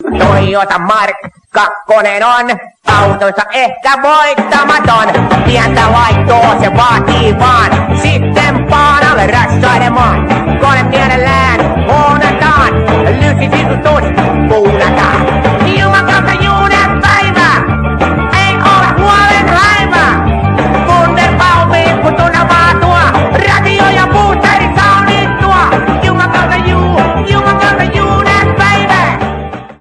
Toyota Mark 2 on autoissa ehkä voittamaton. Pientä laittoa se vaatii vaan.